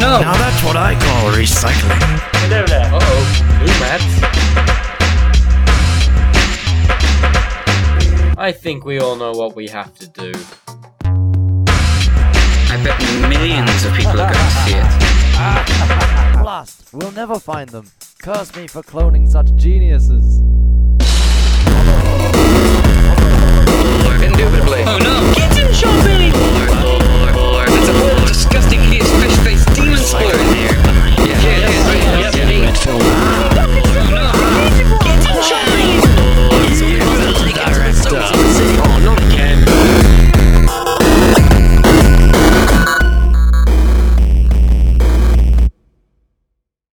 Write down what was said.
No! Now that's what I call recycling. Hello there. Uh-oh. New mats. I think we all know what we have to do. I bet millions of people are going to see it. Blast! We'll never find them. Curse me for cloning such geniuses.